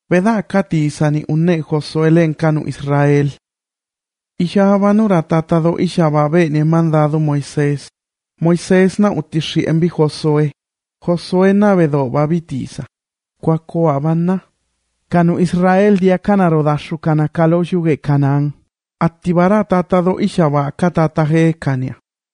Veda katisani unne Josué lenkanu Israel. Ishaba nuratata ishaba bene mandado Moisés. Moisés na utishi envi Josué. Josué na vedo babitisa. Kwakoabanna. Kanu Israel dia kanarodashu kana kaloshuge kanan. Attibara tatado ishaba katatahe kania.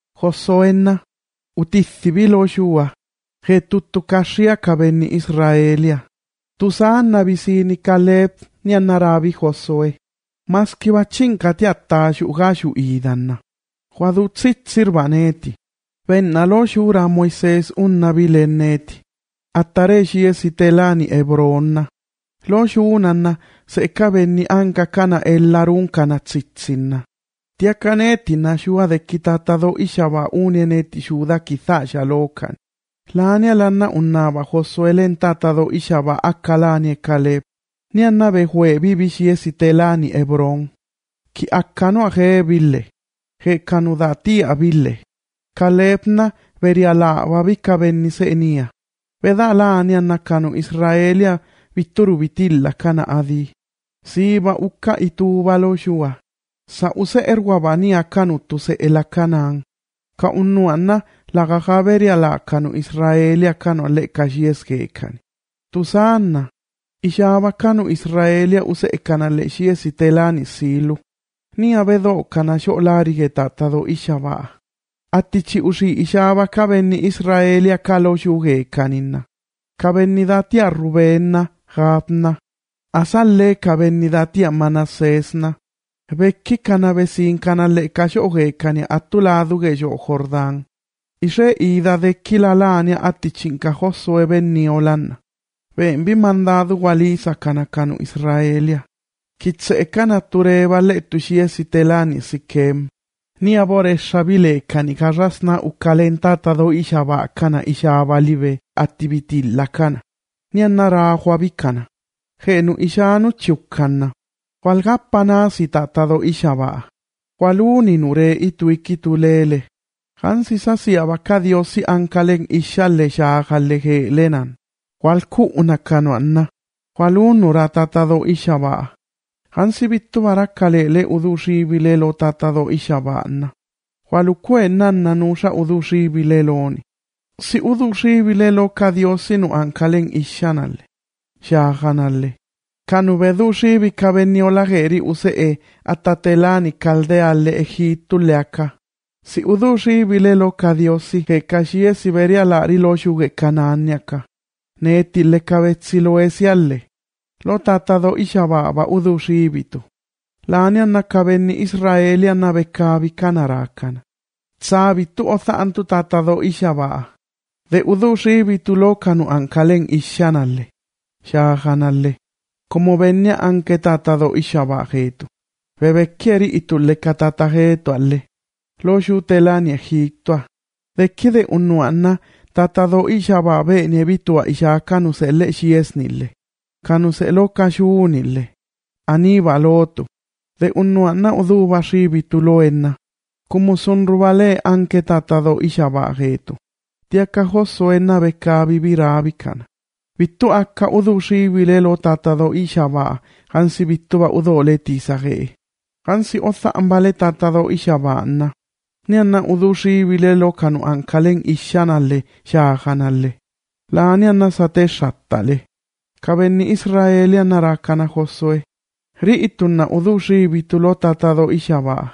Josué na utithibilo shua. He tuttukashia kabeni Israelia. Tusaanna visini Caleb ni annarabi Josué. Maskiva chinkati attashu gashu idanna. Huadutsit sirvaneti. Venna lo shura Moisés unna vilenneti. Attareshi esitelani Ebronna. Lo shunanna se kavenni anka kana ellarun kana tsitsinna. Tiakaneti na shua de kitatado ishaba unieneti shuda kithasha lokan. Lania lanna unnaba Josué lentatado ishaba akkalani Caleb. Ni annabe hue bibishi esitelani Ebron. Ki akkano ahe bille. He kanudati abille. Calebna veriala wabika bennise enia. Veda lani annakanu Israelia vitturu vitilla kana adi. Siba ukka ituba lo shua. Sa use erwabani akkanuttu se elakkanaan. Ka unnu anna lagaha veriala akkanu Israelia kanu le kashieskekani. Tusaanna. Ishaba kanu Israelia use ekanalle shiesitelani silu. Ni avedo kana sholarige tatado ishaba. Attichi ushi ishaba kabenni Israelia kaloshuge kaninna. Kabenni datia Rubenna, Gabna. Asalle kabenni datia Manasesna. Bekki kana vesin kanalle kashoge kani attuladuge jo Jordan. Ishe ida de kilalania attichinka Josué benni olanna. Venvi mandado walisa kana kanu Israelia. Kitse kana tureba lettu shiesitelani Sikem. Ni abore shabile kani karasna ukalentatado ishaba kana ishaba live activity la kana. Ni annara huabikana. Genu ishanu chukkanna. Walgappana sitatado ishaba. Waluni nure ituikitulele. Hansi sasi abakadiosi ankalen ishalle shaagalle he lenan. Walku unakano anna. Walunu ratatado ishaba. Hansi bittu barakkalele udushiibilelo tatado ishaba anna. Walukue nanna nusha udushiibileloni. Si udushiibilelo kadiosinu ankalen ishanalle. Shaaganalle. Kanu vedushiibi kabeniolageri usee atatelani kaldealle Egiptulle aka. Si udushiibilelo kadiosi he kashie Siberia lari lo shuge Kanaaniaka. Neetille kavetzilo esialle. Lo tatado ishababa udushiibitu. Laani anna kavenni Israelia nabekaabi kanarakana. Tsaabitu othaantu tatado ishabaa. De udushiibitu lo kanu ankalen ishanalle. Shaaganalle. Como venia anke tatado ishaba jetu. Bebekkieri itulle katata jetu alle. Lo shutelani Egiptoa. De kide unnuanna tatado ishaba bene bitua ishakanu selle shiesnille. Kanu se lo kashuunille. Aniba lotu. De unnuanna uduba shibitu loenna. Como sunrubale anke tatado ishaba jetu. Tiaka Josuena bekabi virabikana. Vittu akka udushiibilelo tatado ishaba. Hansi vittuba udole tisage. Hansi otha ambale tatado ishaba anna. Ni anna udushiibilelo kanu ankalen ishanalle shaaganalle. Laani anna sate shattale. Kabenni Israelia narakana Josué. Riitunna udushiibitulo tatado ishaba.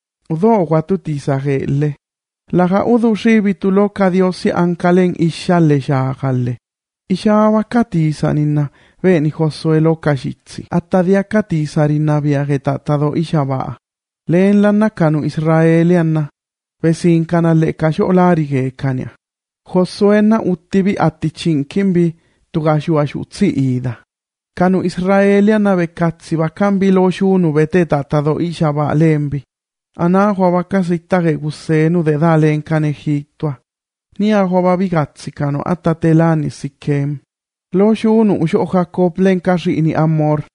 Udo watu tisagelle. Laga udushiibitulo kadiosi ankalen ishalle shaagalle. Ishaba katisaninna veni Josué lo kashitsi. Attadia katisarinna viage tatado ishaba. Leen lanna kanu Israelianna. Vesin kanalle kasholarige kanya. Josuena uttibi attichinkimbi tugashuashutsi ida. Kanu Israeliana bekatsi bakambi lo shunu bete tatado ishaba lembi. Anahu abakasitage gusenu de dalen kan Egiptoa. Ni ahoba bigatsi kanu atatelani Sikem. Lo shunu usho Jacob len kashi ini amor.